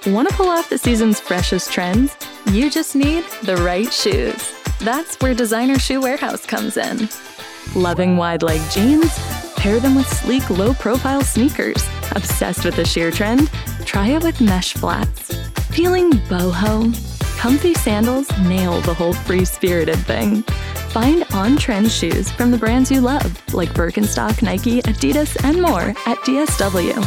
Want to pull off the season's freshest trends? You just need the right shoes. That's where Designer Shoe Warehouse comes in. Loving wide-leg jeans? Pair them with sleek, low-profile sneakers. Obsessed with the sheer trend? Try it with mesh flats. Feeling boho? Comfy sandals nail the whole free-spirited thing. Find on-trend shoes from the brands you love, like Birkenstock, Nike, Adidas, and more at DSW.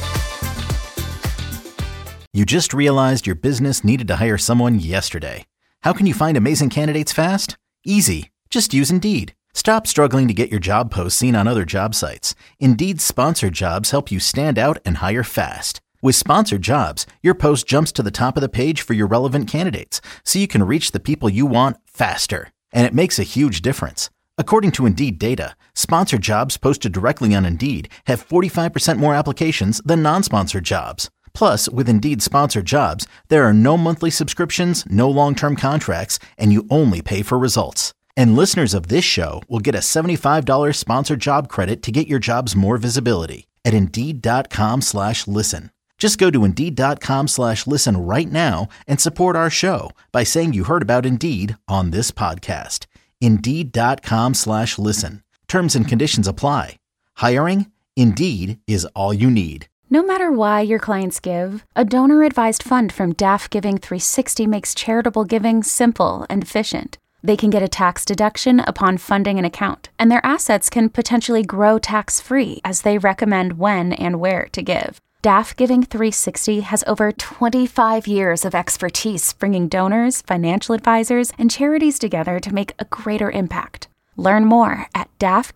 You just realized your business needed to hire someone yesterday. How can you find amazing candidates fast? Easy. Just use Indeed. Stop struggling to get your job posts seen on other job sites. Indeed's sponsored jobs help you stand out and hire fast. With sponsored jobs, your post jumps to the top of the page for your relevant candidates, so you can reach the people you want faster. And it makes a huge difference. According to Indeed data, sponsored jobs posted directly on Indeed have 45% more applications than non-sponsored jobs. Plus, with Indeed sponsored jobs, there are no monthly subscriptions, no long-term contracts, and you only pay for results. And listeners of this show will get a $75 sponsored job credit to get your jobs more visibility at Indeed.com/listen. Just go to Indeed.com/listen right now and support our show by saying you heard about Indeed on this podcast. Indeed.com/listen. Terms and conditions apply. Hiring? Indeed is all you need. No matter why your clients give, a donor-advised fund from DAF Giving 360 makes charitable giving simple and efficient. They can get a tax deduction upon funding an account, and their assets can potentially grow tax-free as they recommend when and where to give. DAF Giving 360 has over 25 years of expertise bringing donors, financial advisors, and charities together to make a greater impact. Learn more at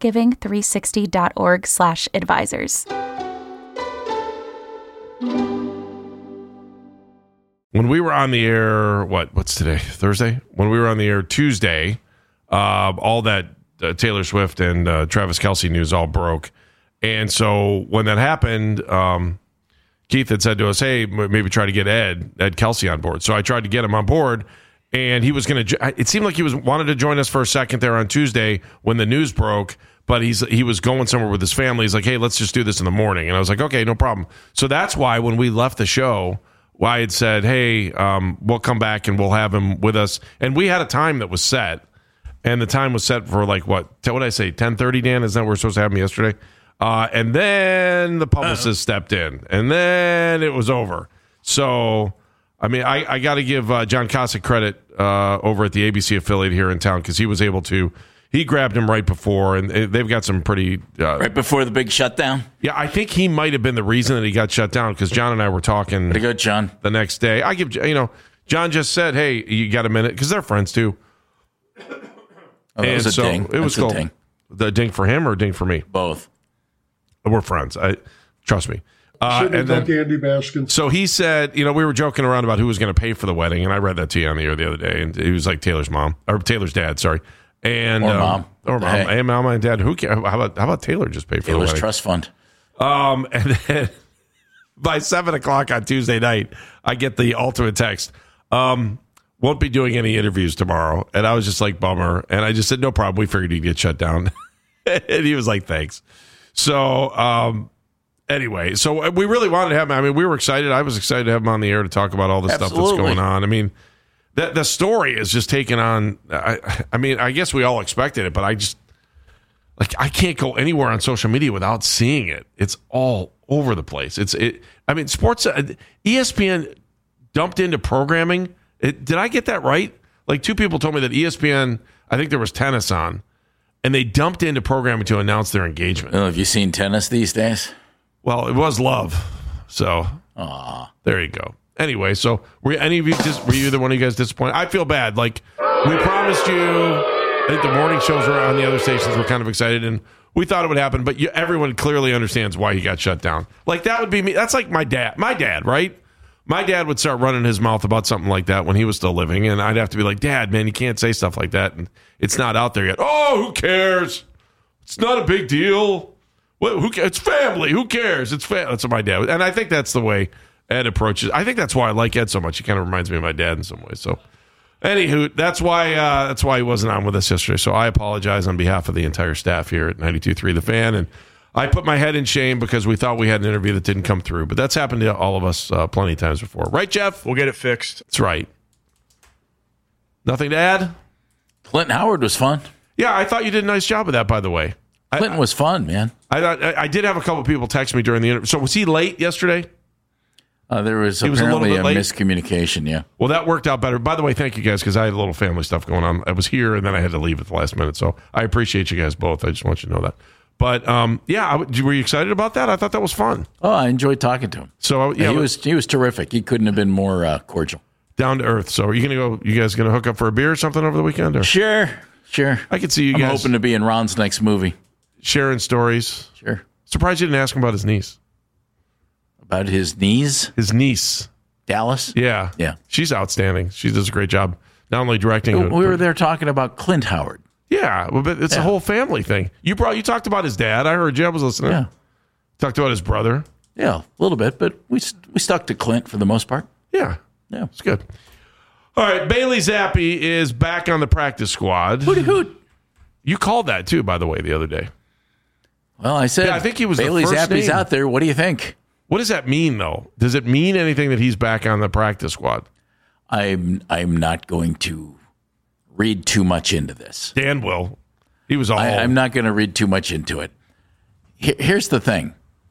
dafgiving360.org/advisors. When we were on the air, what's today? Thursday? When we were on the air Tuesday, all that Taylor Swift and Travis Kelce news all broke. And so when that happened, Keith had said to us, hey, maybe try to get Ed Kelce on board. So I tried to get him on board, and he was going to, it seemed like he wanted to join us for a second there on Tuesday when the news broke, but he was going somewhere with his family. He's like, hey, let's just do this in the morning. And I was like, okay, no problem. So that's why when we left the show, I had said, hey, we'll come back and we'll have him with us. And we had a time that was set, and the time was set for like, what did I say, 10:30, Dan? Isn't that where we're supposed to have him yesterday? And then the publicist stepped in, and then it was over. So, I mean, I got to give John Cossack credit over at the ABC affiliate here in town, because he was able to. He grabbed him right before, and they've got some pretty... right before the big shutdown? Yeah, I think he might have been the reason that he got shut down, because John and I were talking... Pretty good, John. The next day. John just said, hey, you got a minute? Because they're friends, too. Oh, that was a ding. It was cool. Ding. The ding for him or ding for me? Both. We're friends. Trust me. And then Andy Baskin. So he said, we were joking around about who was going to pay for the wedding, and I read that to you on the air the other day, and he was like Taylor's dad, sorry. And mom. Hey, mom and dad. Who cares? How about Taylor just pay for Taylor's the wedding? Trust Fund. And then by 7:00 on Tuesday night, I get the ultimate text. Won't be doing any interviews tomorrow. And I was just like, bummer. And I just said, no problem. We figured he'd get shut down. And he was like, thanks. So anyway, so we really wanted to have him. I mean, we were excited. I was excited to have him on the air to talk about all the stuff that's going on. I mean, the story is just taken on. I mean, I guess we all expected it, but I can't go anywhere on social media without seeing it. It's all over the place. I mean, sports. ESPN dumped into programming. Did I get that right? Like, two people told me that ESPN. I think there was tennis on, and they dumped into programming to announce their engagement. Oh, have you seen tennis these days? Well, it was love. So there you go. Anyway, so were either one of you guys disappointed? I feel bad. Like, we promised you. I think the morning shows were on the other stations were kind of excited, and we thought it would happen, but everyone clearly understands why he got shut down. Like, that would be me. That's like my dad. My dad, right? My dad would start running his mouth about something like that when he was still living, and I'd have to be like, Dad, man, you can't say stuff like that, and it's not out there yet. Oh, who cares? It's not a big deal. Who cares? It's family. Who cares? It's family. That's what my dad was. And I think that's the way Ed approaches. I think that's why I like Ed so much. He kind of reminds me of my dad in some ways. So, anywho, that's why he wasn't on with us yesterday. So I apologize on behalf of the entire staff here at 92.3 The Fan. And I put my head in shame because we thought we had an interview that didn't come through. But that's happened to all of us plenty of times before. Right, Jeff? We'll get it fixed. That's right. Nothing to add? Clinton Howard was fun. Yeah, I thought you did a nice job of that, by the way. Clinton was fun, man. I did have a couple people text me during the interview. So was he late yesterday? There was apparently a miscommunication, yeah. Well, that worked out better. By the way, thank you guys, because I had a little family stuff going on. I was here, and then I had to leave at the last minute. So I appreciate you guys both. I just want you to know that. But, were you excited about that? I thought that was fun. Oh, I enjoyed talking to him. So he was terrific. He couldn't have been more cordial. Down to earth. So are you guys going to hook up for a beer or something over the weekend? Or? Sure. I could see you guys. I'm hoping to be in Ron's next movie. Sharing stories. Sure. Surprised you didn't ask him about his niece. About his niece? His niece. Dallas? Yeah. She's outstanding. She does a great job. Not only directing. We were there talking about Clint Howard. Yeah, but it's a whole family thing. You talked about his dad. I heard you. I was listening. Yeah. Talked about his brother. Yeah, a little bit, but we stuck to Clint for the most part. Yeah. It's good. All right, Bailey Zappi is back on the practice squad. Hooty hoot. You called that too, by the way, the other day. Well, I said, I think he was Bailey the first Zappi's name. out there. What do you think? What does that mean, though? Does it mean anything that he's back on the practice squad? I'm not going to read too much into this. Dan will. He was all. I'm not going to read too much into it. Here's the thing.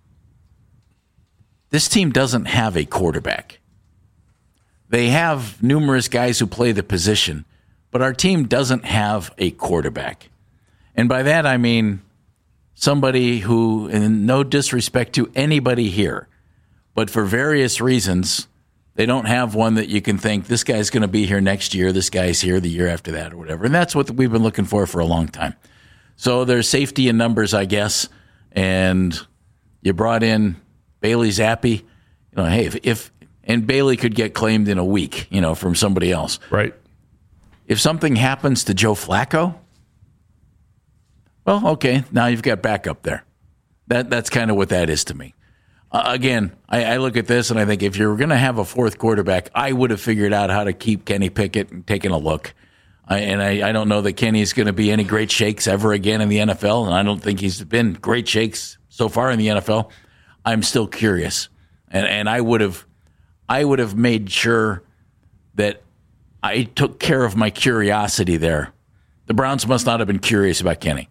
This team doesn't have a quarterback. They have numerous guys who play the position, but our team doesn't have a quarterback. And by that, I mean somebody who, and no disrespect to anybody here, but for various reasons, they don't have one that you can think, this guy's going to be here next year, this guy's here the year after that or whatever. And that's what we've been looking for a long time. So there's safety in numbers, I guess. And you brought in Bailey Zappi. Hey, and Bailey could get claimed in a week, from somebody else. Right. If something happens to Joe Flacco, well, okay, now you've got backup there. That's kind of what that is to me. Again, I look at this and I think if you're going to have a fourth quarterback, I would have figured out how to keep Kenny Pickett and taking a look. I don't know that Kenny's going to be any great shakes ever again in the NFL, and I don't think he's been great shakes so far in the NFL. I'm still curious, and I would have made sure that I took care of my curiosity there. The Browns must not have been curious about Kenny.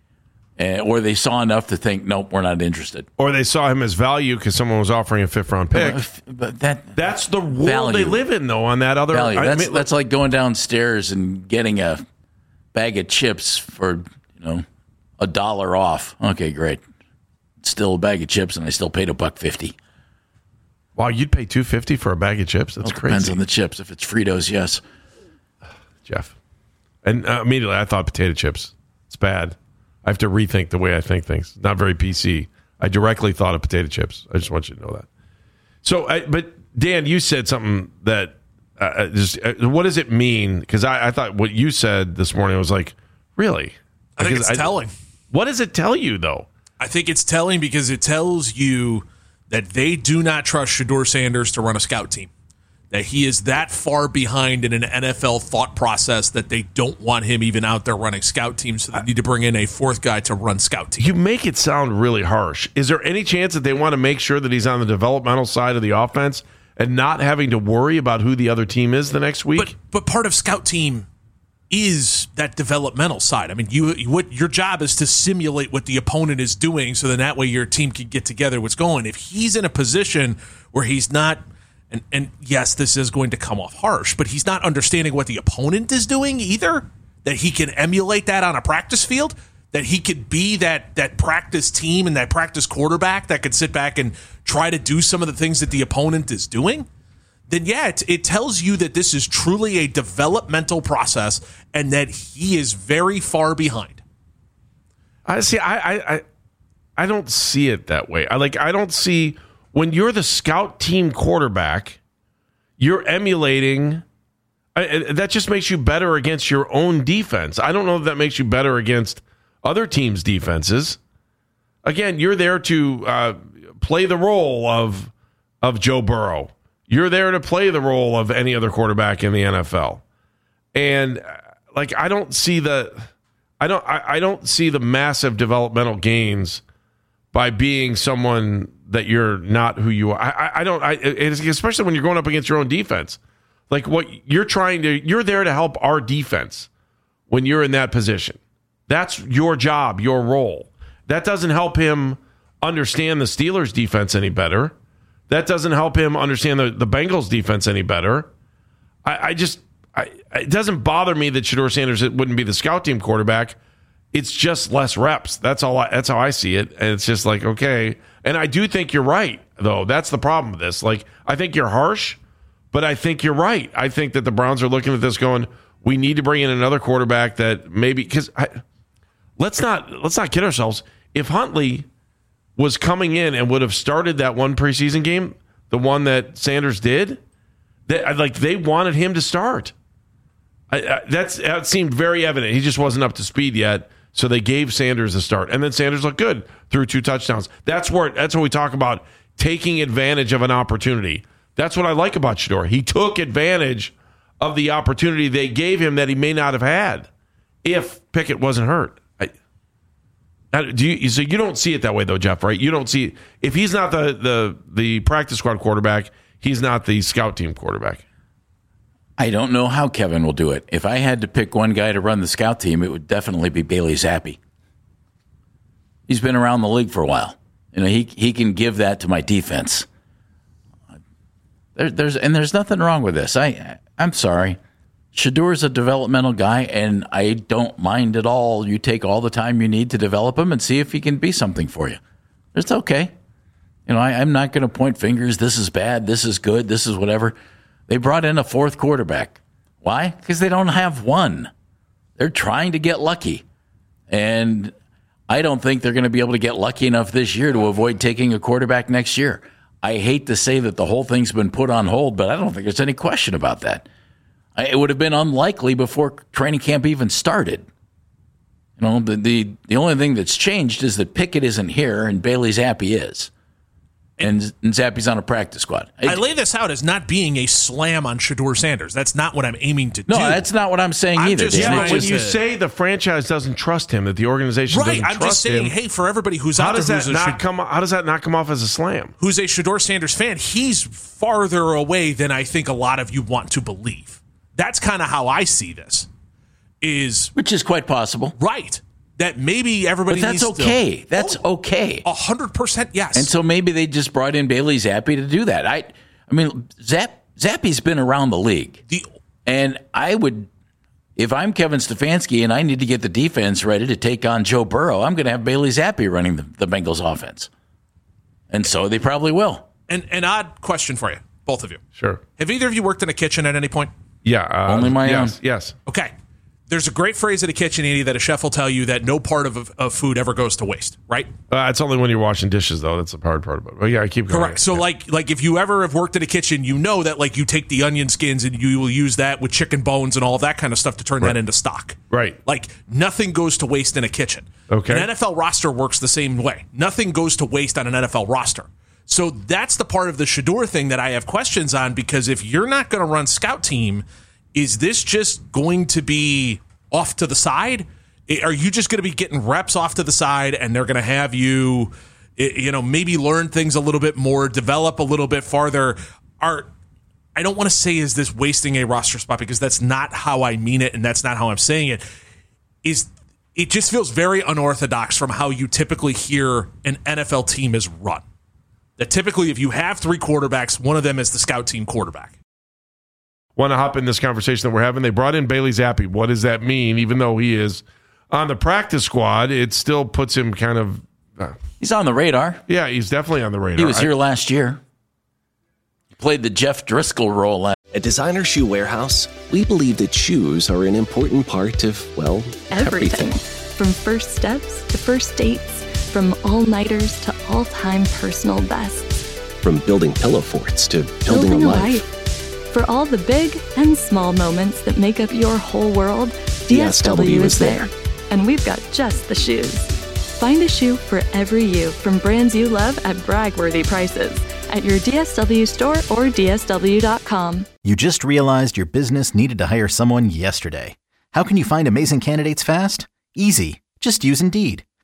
Or they saw enough to think, nope, we're not interested. Or they saw him as value because someone was offering a fifth-round pick. But that's the world value. They live in, though, on that other... Value. That's like going downstairs and getting a bag of chips for, $1 off. Okay, great. It's still a bag of chips, and I still paid $1.50. Wow, you'd pay $2.50 for a bag of chips? That's crazy. Depends on the chips. If it's Fritos, yes. Jeff. And immediately I thought potato chips. It's bad. I have to rethink the way I think things. Not very PC. I directly thought of potato chips. I just want you to know that. So, but Dan, you said something that what does it mean? Because I thought what you said this morning was like, really? I think it's telling. What does it tell you, though? I think it's telling because it tells you that they do not trust Shedeur Sanders to run a scout team. That he is that far behind in an NFL thought process that they don't want him even out there running scout teams, so they need to bring in a fourth guy to run scout team. You make it sound really harsh. Is there any chance that they want to make sure that he's on the developmental side of the offense and not having to worry about who the other team is the next week? But part of scout team is that developmental side. I mean, what your job is to simulate what the opponent is doing, so then that way your team can get together what's going. If he's in a position where he's not. And yes, this is going to come off harsh, but he's not understanding what the opponent is doing either, that he can emulate that on a practice field, that he could be that practice team and that practice quarterback that could sit back and try to do some of the things that the opponent is doing, then yeah, it tells you that this is truly a developmental process and that he is very far behind. I don't see it that way. I don't see... When you're the scout team quarterback, you're emulating. That just makes you better against your own defense. I don't know if that makes you better against other teams' defenses. Again, you're there to play the role of Joe Burrow. You're there to play the role of any other quarterback in the NFL. And I don't see the massive developmental gains by being someone that you're not who you are. Especially when you're going up against your own defense. Like what you're there to help our defense when you're in that position. That's your job, your role. That doesn't help him understand the Steelers defense any better. That doesn't help him understand the Bengals defense any better. It doesn't bother me that Shedeur Sanders wouldn't be the scout team quarterback. It's just less reps. That's how I see it. And it's just like, okay. And I do think you're right, though. That's the problem with this. Like, I think you're harsh, but I think you're right. I think that the Browns are looking at this going, we need to bring in another quarterback that maybe, because let's not kid ourselves. If Huntley was coming in and would have started that one preseason game, the one that Sanders did, they wanted him to start. That seemed very evident. He just wasn't up to speed yet, so they gave Sanders a start, and then Sanders looked good, threw 2 touchdowns. That's what we talk about, taking advantage of an opportunity. That's what I like about Shedeur. He took advantage of the opportunity they gave him that he may not have had if Pickett wasn't hurt. So you don't see it that way, though, Jeff, right? You don't see, if he's not the practice squad quarterback, he's not the scout team quarterback. I don't know how Kevin will do it. If I had to pick one guy to run the scout team, it would definitely be Bailey Zappi. He's been around the league for a while. He can give that to my defense. There's nothing wrong with this. I'm sorry. Shedeur's a developmental guy, and I don't mind at all. You take all the time you need to develop him and see if he can be something for you. It's okay. I'm not going to point fingers. This is bad. This is good. This is whatever. They brought in a 4th quarterback. Why? Because they don't have one. They're trying to get lucky. And I don't think they're going to be able to get lucky enough this year to avoid taking a quarterback next year. I hate to say that the whole thing's been put on hold, but I don't think there's any question about that. It would have been unlikely before training camp even started. The only thing that's changed is that Pickett isn't here and Bailey Zappi is. And Zappi's on a practice squad. I lay this out as not being a slam on Shedeur Sanders. That's not what I'm aiming to do. No, that's not what I'm saying either. When you say the franchise doesn't trust him, that the organization doesn't trust him. Right, I'm just saying, hey, for everybody who's out there, how does that not come off as a slam? Who's a Shedeur Sanders fan, he's farther away than I think a lot of you want to believe. That's kind of how I see this. Which is quite possible. Right. That maybe everybody needs to... But that's okay. That's okay. 100% yes. And so maybe they just brought in Bailey Zappi to do that. I mean, Zappi's been around the league. And I would... If I'm Kevin Stefanski and I need to get the defense ready to take on Joe Burrow, I'm going to have Bailey Zappi running the Bengals offense. And so they probably will. An odd question for you, both of you. Sure. Have either of you worked in a kitchen at any point? Yeah. Only my own. Yes. Okay. There's a great phrase at a kitchen, Andy, that a chef will tell you that no part of food ever goes to waste, right? It's only when you're washing dishes, though. That's the hard part about it. But yeah, I keep going. Correct. So, like if you ever have worked in a kitchen, you know that you take the onion skins and you will use that with chicken bones and all of that kind of stuff to turn that into stock. Right. Nothing goes to waste in a kitchen. Okay. An NFL roster works the same way. Nothing goes to waste on an NFL roster. So that's the part of the Shedeur thing that I have questions on, because if you're not going to run scout team, is this just going to be off to the side? Are you just going to be getting reps off to the side and they're going to have you, maybe learn things a little bit more, develop a little bit farther? I don't want to say is this wasting a roster spot, because that's not how I mean it and that's not how I'm saying it. It just feels very unorthodox from how you typically hear an NFL team is run. That typically if you have 3 quarterbacks, one of them is the scout team quarterback. Want to hop in this conversation that we're having? They brought in Bailey Zappi. What does that mean? Even though he is on the practice squad, it still puts him kind of... he's on the radar. Yeah, he's definitely on the radar. He was here last year. He played the Jeff Driscoll role last At Designer Shoe Warehouse, we believe that shoes are an important part of, everything. From first steps to first dates, from all-nighters to all-time personal bests. From building pillow forts to building a life. For all the big and small moments that make up your whole world, DSW is there. And we've got just the shoes. Find a shoe for every you from brands you love at brag-worthy prices at your DSW store or DSW.com. You just realized your business needed to hire someone yesterday. How can you find amazing candidates fast? Easy. Just use Indeed.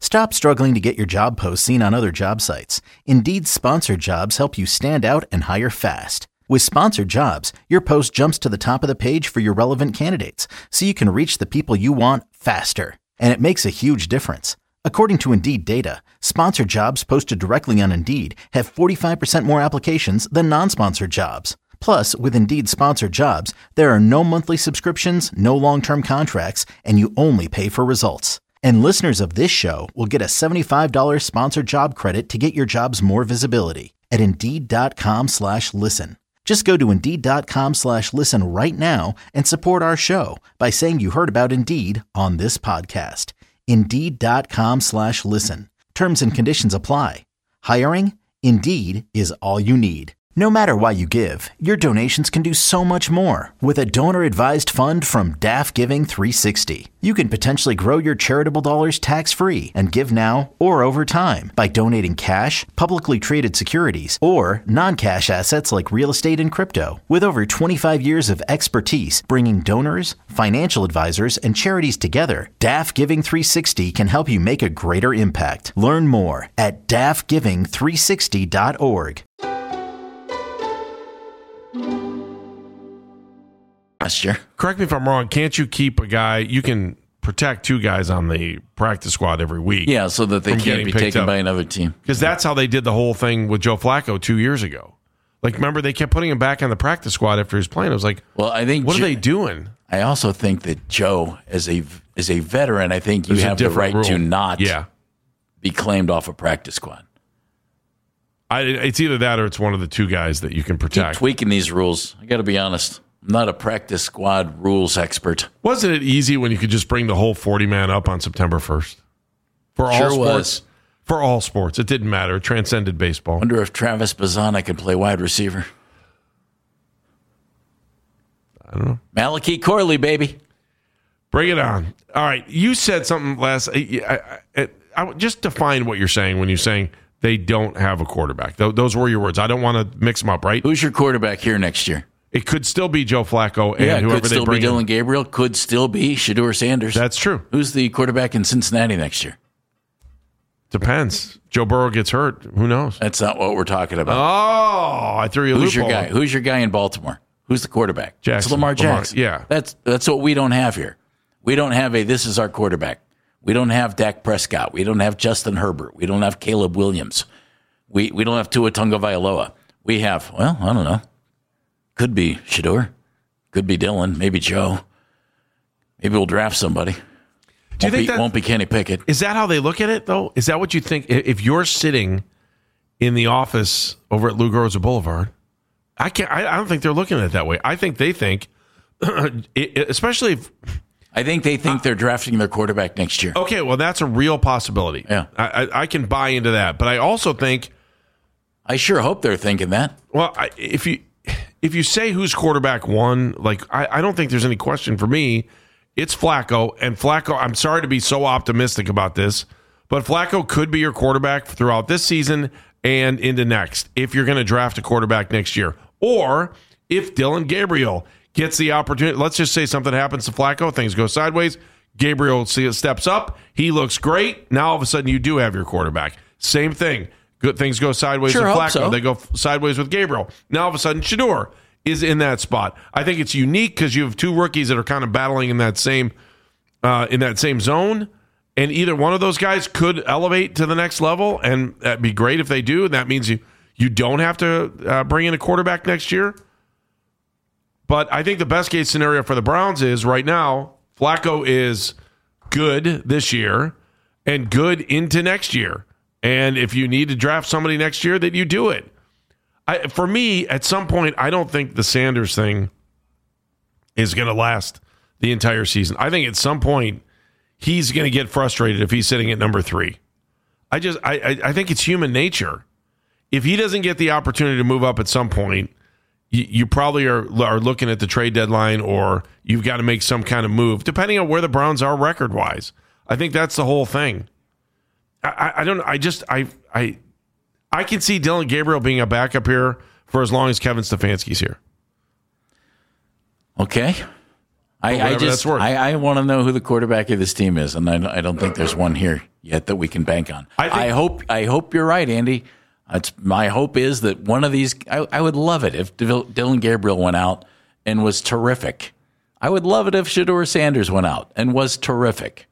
Stop struggling to get your job posts seen on other job sites. Indeed's sponsored jobs help you stand out and hire fast. With sponsored jobs, your post jumps to the top of the page for your relevant candidates, so you can reach the people you want faster. And it makes a huge difference. According to Indeed data, sponsored jobs posted directly on Indeed have 45% more applications than non-sponsored jobs. Plus, with Indeed sponsored jobs, there are no monthly subscriptions, no long-term contracts, and you only pay for results. And listeners of this show will get a $75 sponsored job credit to get your jobs more visibility at Indeed.com/listen. Just go to Indeed.com/listen right now and support our show by saying you heard about Indeed on this podcast. Indeed.com/listen. Terms and conditions apply. Hiring? Indeed is all you need. No matter why you give, your donations can do so much more with a donor-advised fund from DAF Giving 360. You can potentially grow your charitable dollars tax-free and give now or over time by donating cash, publicly traded securities, or non-cash assets like real estate and crypto. With over 25 years of expertise bringing donors, financial advisors, and charities together, DAF Giving 360 can help you make a greater impact. Learn more at dafgiving360.org. Sure. Correct me if I'm wrong. Can't you keep a guy? You can protect two guys on the practice squad every week. Yeah, so that they can't be taken by another team. Because that's how they did the whole thing with Joe Flacco 2 years ago. Like, remember, they kept putting him back on the practice squad after he was playing. I was like, well, I think what are they doing? I also think that Joe, as a veteran, I think you have the right to not be claimed off a practice squad. It's either that or it's one of the two guys that you can protect. Keep tweaking these rules. I got to be honest. I'm not a practice squad rules expert. Wasn't it easy when you could just bring the whole 40-man up on September 1st? For all sports? Was. For all sports. It didn't matter. It transcended baseball. Wonder if Travis Bazana can play wide receiver. I don't know. Malachi Corley, baby. Bring it on. All right. You said something last. I just define what you're saying when you're saying they don't have a quarterback. Those were your words. I don't want to mix them up, right? Who's your quarterback here next year? It could still be Joe Flacco and whoever they bring in. Could still be Dylan Gabriel. Could still be Shedeur Sanders. That's true. Who's the quarterback in Cincinnati next year? Depends. Joe Burrow gets hurt. Who knows? That's not what we're talking about. Oh, I threw you a loophole. Who's your guy? Who's your guy in Baltimore? Who's the quarterback? Jackson. It's Lamar Jackson. Yeah. That's what we don't have here. We don't have this is our quarterback. We don't have Dak Prescott. We don't have Justin Herbert. We don't have Caleb Williams. We don't have Tua Tagovailoa. We have, I don't know. Could be Shedeur. Could be Dylan. Maybe Joe. Maybe we'll draft somebody. Do you think that won't be Kenny Pickett? Is that how they look at it, though? Is that what you think? If you're sitting in the office over at Lou Groza Boulevard, I don't think they're looking at it that way. I think they think, especially if... I think they think they're drafting their quarterback next year. Okay, well, that's a real possibility. Yeah. I can buy into that. But I also think... I sure hope they're thinking that. Well, if you say who's quarterback one, like I don't think there's any question for me. It's Flacco, and Flacco, I'm sorry to be so optimistic about this, but Flacco could be your quarterback throughout this season and into next if you're going to draft a quarterback next year. Or if Dylan Gabriel gets the opportunity, let's just say something happens to Flacco, things go sideways, Gabriel steps up, he looks great, now all of a sudden you do have your quarterback. Same thing. Good things go sideways with Flacco. So. They go sideways with Gabriel. Now all of a sudden Shedeur is in that spot. I think it's unique because you have two rookies that are kind of battling in that same zone, and either one of those guys could elevate to the next level, and that'd be great if they do. And that means you don't have to bring in a quarterback next year. But I think the best case scenario for the Browns is right now Flacco is good this year and good into next year. And if you need to draft somebody next year, that you do it. For me, at some point, I don't think the Sanders thing is going to last the entire season. I think at some point, he's going to get frustrated if he's sitting at number 3. I think it's human nature. If he doesn't get the opportunity to move up at some point, you probably are looking at the trade deadline, or you've got to make some kind of move, depending on where the Browns are record-wise. I think that's the whole thing. I don't know. I can see Dylan Gabriel being a backup here for as long as Kevin Stefanski's here. Okay. I want to know who the quarterback of this team is, and I don't think there's one here yet that we can bank on. I hope you're right, Andy. My hope is that one of these. I would love it if Dillon Gabriel went out and was terrific. I would love it if Shedeur Sanders went out and was terrific.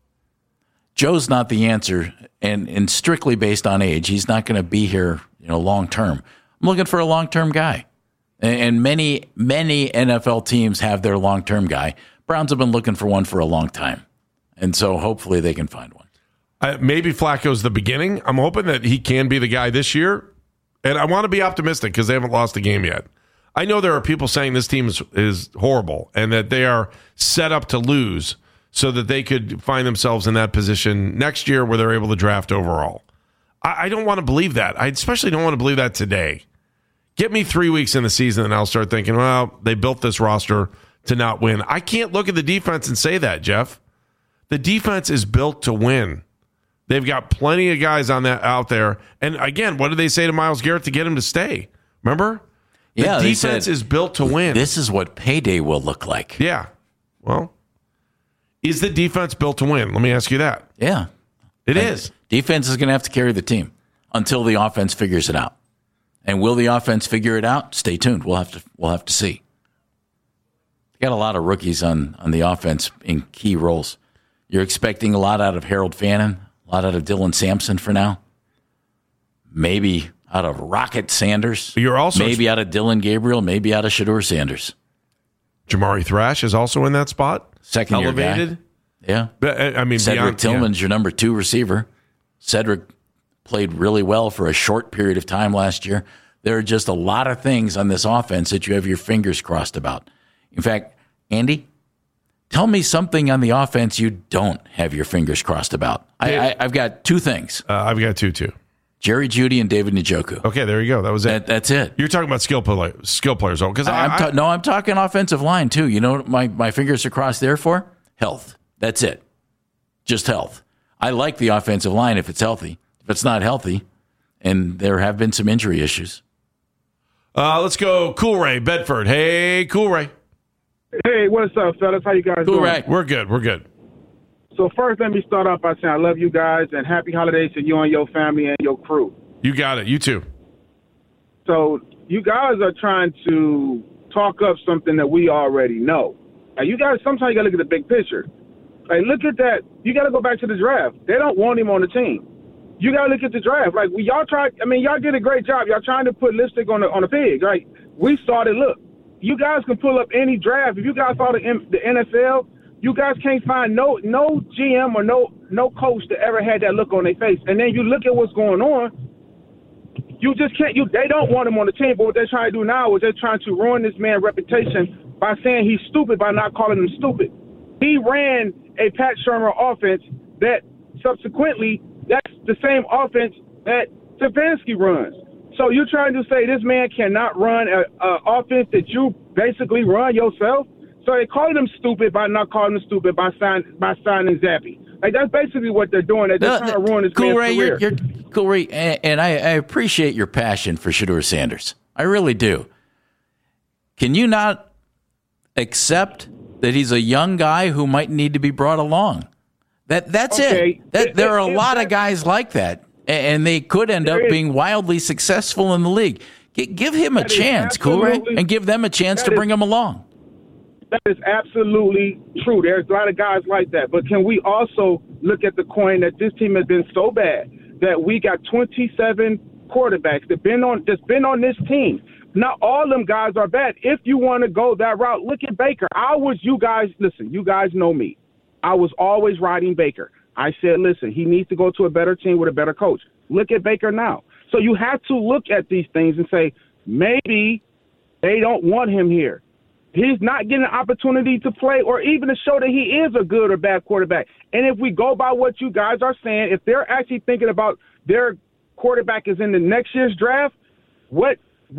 Joe's not the answer, and strictly based on age, he's not going to be here, long term. I'm looking for a long term guy. And many NFL teams have their long-term guy. Browns have been looking for one for a long time. And so hopefully they can find one. Maybe Flacco's the beginning. I'm hoping that he can be the guy this year. And I want to be optimistic because they haven't lost a game yet. I know there are people saying this team is horrible and that they are set up to lose so that they could find themselves in that position next year where they're able to draft overall. I don't want to believe that. I especially don't want to believe that today. Get me 3 weeks in the season and I'll start thinking, well, they built this roster to not win. I can't look at the defense and say that, Jeff. The defense is built to win. They've got plenty of guys out there. And again, what did they say to Myles Garrett to get him to stay? Remember? The defense is built to win. This is what payday will look like. Yeah. Well, is the defense built to win? Let me ask you that. Yeah. It is. Defense is going to have to carry the team until the offense figures it out. And will the offense figure it out? Stay tuned. We'll have to see. Got a lot of rookies on the offense in key roles. You're expecting a lot out of Harold Fannin, a lot out of Dylan Sampson for now. Maybe out of Rocket Sanders. You're also maybe out of Dillon Gabriel, maybe out of Shedeur Sanders. Jamari Thrash is also in that spot. Second year guy. Yeah. I mean, Cedric Tillman's your number 2 receiver. Cedric played really well for a short period of time last year. There are just a lot of things on this offense that you have your fingers crossed about. In fact, Andy, tell me something on the offense you don't have your fingers crossed about. I've got 2 things. I've got 2 too. Jerry Jeudy and David Njoku. Okay, there you go. That was it. That's it. You're talking about skill players, though. I'm talking offensive line too. You know what my fingers are crossed there for? Health. That's it. Just health. I like the offensive line if it's healthy. If it's not healthy, and there have been some injury issues. Let's go Cool Ray, Bedford. Hey, Cool Ray. Hey, what's up, fellas? How you guys doing? Ray. We're good. So first, let me start off by saying I love you guys and happy holidays to you and your family and your crew. You got it. You too. So you guys are trying to talk up something that we already know. You guys, sometimes you got to look at the big picture. Like, look at that. You got to go back to the draft. They don't want him on the team. You got to look at the draft. Like, y'all did a great job. Y'all trying to put lipstick on a pig. Like, we started, look, you guys can pull up any draft. If you guys saw the NFL, you guys can't find no GM or no coach that ever had that look on their face. And then you look at what's going on, you just can't. They don't want him on the team, but what they're trying to do now is they're trying to ruin this man's reputation by saying he's stupid by not calling him stupid. He ran a Pat Shurmur offense that subsequently that's the same offense that Stefanski runs. So you're trying to say this man cannot run an offense that you basically run yourself? So they called him stupid by not calling him stupid by signing Zappy. Like, that's basically what they're doing. They're just trying to ruin this man's career. You're Cool Ray, and I appreciate your passion for Shedeur Sanders. I really do. Can you not accept that he's a young guy who might need to be brought along? That's okay. it. There are a lot of guys like that, and they could end up being wildly successful in the league. Give him a chance, Cool Ray, and give them a chance to bring him along. That is absolutely true. There's a lot of guys like that. But can we also look at the coin that this team has been so bad that we got 27 quarterbacks that's been on this team. Not all them guys are bad. If you want to go that route, look at Baker. You guys know me. I was always riding Baker. I said, listen, he needs to go to a better team with a better coach. Look at Baker now. So you have to look at these things and say, maybe they don't want him here. He's not getting an opportunity to play or even to show that he is a good or bad quarterback. And if we go by what you guys are saying, if they're actually thinking about their quarterback is in the next year's draft, why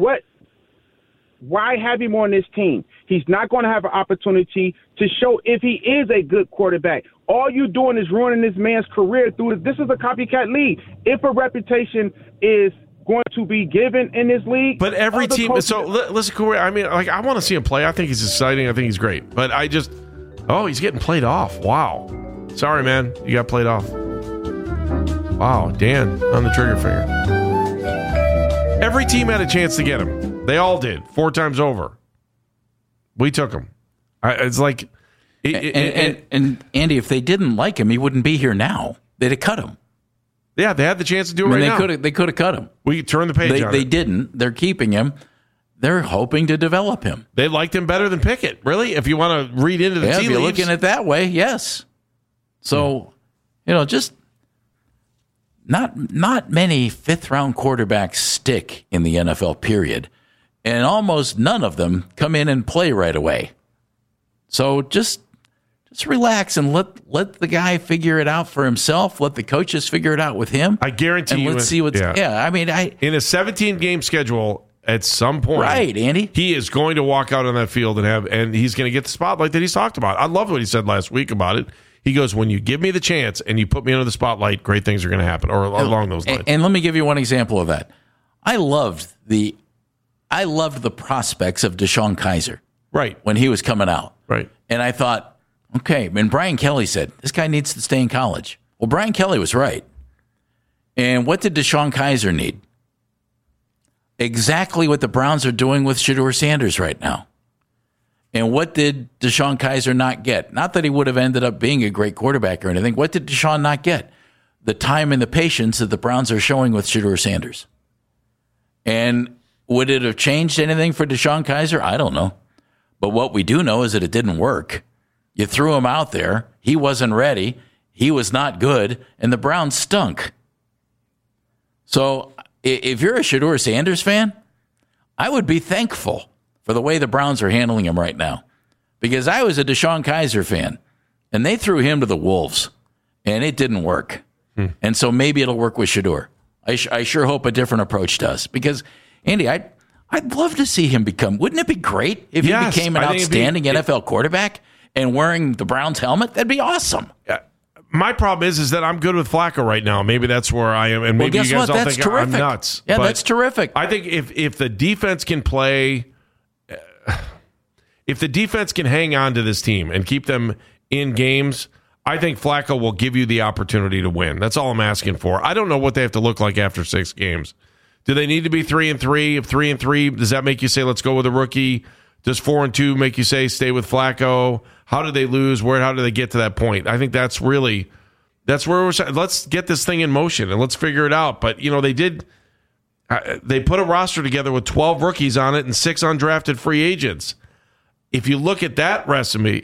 have him on this team? He's not going to have an opportunity to show if he is a good quarterback. All you're doing is ruining this man's career through this. This is a copycat league. If a reputation is going to be given in this league. But every team. So listen, Corey. I mean, like, I want to see him play. I think he's exciting. I think he's great. But he's getting played off. Wow. Sorry, man. You got played off. Wow, Dan on the trigger finger. Every team had a chance to get him. They all did 4 times over. We took him. It's like, and Andy, if they didn't like him, he wouldn't be here now. They'd have cut him. Yeah, they had the chance to do it right now. They could have cut him. We could turn the page on it. They didn't. They're keeping him. They're hoping to develop him. They liked him better than Pickett, really? If you want to read into the tea leaves. If you're looking at it that way, yes. So, just not many fifth-round quarterbacks stick in the NFL, period. And almost none of them come in and play right away. So just relax and let the guy figure it out for himself. Let the coaches figure it out with him. I guarantee you. Let's see what's. Yeah, I mean, in a 17-game schedule, at some point, right, Andy, he is going to walk out on that field and he's going to get the spotlight that he's talked about. I love what he said last week about it. He goes, when you give me the chance and you put me under the spotlight, great things are going to happen, or along those lines. And let me give you one example of that. I loved the prospects of Deshaun Kaiser. Right. When he was coming out. Right. And I thought, okay, and Brian Kelly said, this guy needs to stay in college. Well, Brian Kelly was right. And what did Deshaun Kaiser need? Exactly what the Browns are doing with Shedeur Sanders right now. And what did Deshaun Kaiser not get? Not that he would have ended up being a great quarterback or anything. What did Deshaun not get? The time and the patience that the Browns are showing with Shedeur Sanders. And would it have changed anything for Deshaun Kaiser? I don't know. But what we do know is that it didn't work. You threw him out there. He wasn't ready. He was not good. And the Browns stunk. So if you're a Shedeur Sanders fan, I would be thankful for the way the Browns are handling him right now. Because I was a Deshaun Kaiser fan, and they threw him to the wolves, and it didn't work. And so maybe it'll work with Shedeur. I sure hope a different approach does. Because, Andy, I'd love to see him become. Wouldn't it be great if he became an outstanding NFL quarterback and wearing the Browns helmet? That'd be awesome. My problem is that I'm good with Flacco right now. Maybe that's where I am, and maybe you guys all think I'm nuts. Yeah, that's terrific. I think if the defense can play, if the defense can hang on to this team and keep them in games, I think Flacco will give you the opportunity to win. That's all I'm asking for. I don't know what they have to look like after 6 games. Do they need to be 3-3? If 3-3, does that make you say, let's go with a rookie? Does 4-2 make you say, stay with Flacco? How did they lose? How did they get to that point? I think that's where we're saying, let's get this thing in motion and let's figure it out. But, they put a roster together with 12 rookies on it and 6 undrafted free agents. If you look at that recipe,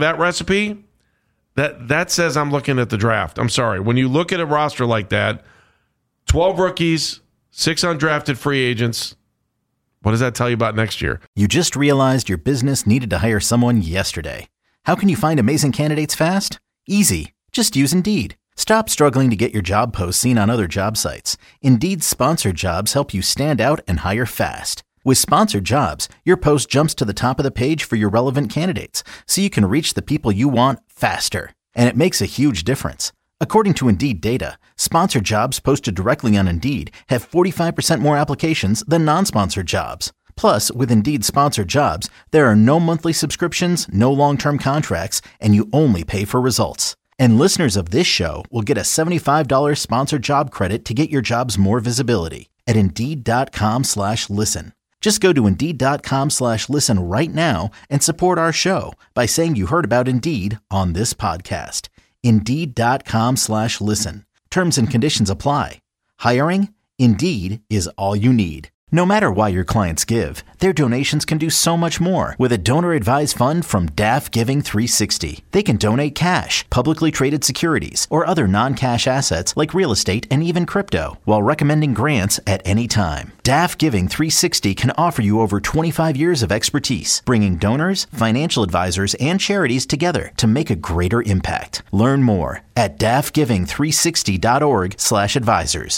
that says I'm looking at the draft. I'm sorry. When you look at a roster like that, 12 rookies, 6 undrafted free agents, what does that tell you about next year? You just realized your business needed to hire someone yesterday. How can you find amazing candidates fast? Easy. Just use Indeed. Stop struggling to get your job posts seen on other job sites. Indeed's sponsored jobs help you stand out and hire fast. With sponsored jobs, your post jumps to the top of the page for your relevant candidates, so you can reach the people you want faster. And it makes a huge difference. According to Indeed data, sponsored jobs posted directly on Indeed have 45% more applications than non-sponsored jobs. Plus, with Indeed sponsored jobs, there are no monthly subscriptions, no long-term contracts, and you only pay for results. And listeners of this show will get a $75 sponsored job credit to get your jobs more visibility at Indeed.com/listen. Just go to Indeed.com/listen right now and support our show by saying you heard about Indeed on this podcast. Indeed.com/listen. Terms and conditions apply. Hiring? Indeed is all you need. No matter why your clients give, their donations can do so much more with a donor-advised fund from DAF Giving 360. They can donate cash, publicly traded securities, or other non-cash assets like real estate and even crypto, while recommending grants at any time. DAF Giving 360 can offer you over 25 years of expertise, bringing donors, financial advisors, and charities together to make a greater impact. Learn more at dafgiving360.org/advisors.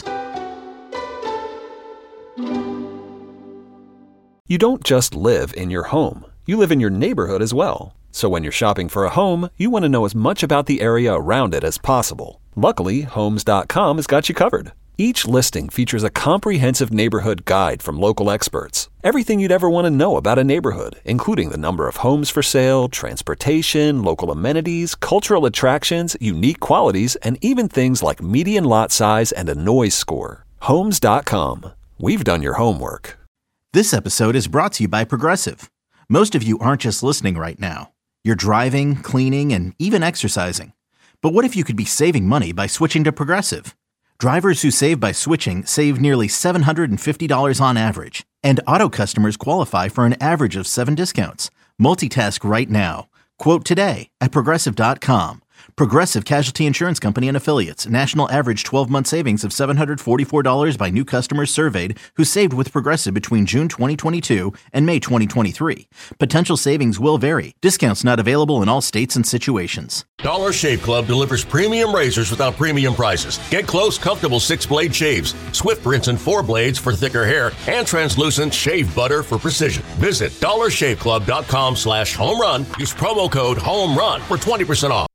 You don't just live in your home. You live in your neighborhood as well. So when you're shopping for a home, you want to know as much about the area around it as possible. Luckily, Homes.com has got you covered. Each listing features a comprehensive neighborhood guide from local experts. Everything you'd ever want to know about a neighborhood, including the number of homes for sale, transportation, local amenities, cultural attractions, unique qualities, and even things like median lot size and a noise score. Homes.com. We've done your homework. This episode is brought to you by Progressive. Most of you aren't just listening right now. You're driving, cleaning, and even exercising. But what if you could be saving money by switching to Progressive? Drivers who save by switching save nearly $750 on average, and auto customers qualify for an average of 7 discounts. Multitask right now. Quote today at Progressive.com. Progressive Casualty Insurance Company and Affiliates. National average 12-month savings of $744 by new customers surveyed who saved with Progressive between June 2022 and May 2023. Potential savings will vary. Discounts not available in all states and situations. Dollar Shave Club delivers premium razors without premium prices. Get close, comfortable 6-blade shaves, Swift rinse and 4 blades for thicker hair, and translucent shave butter for precision. Visit dollarshaveclub.com/homerun. Use promo code HOMERUN for 20% off.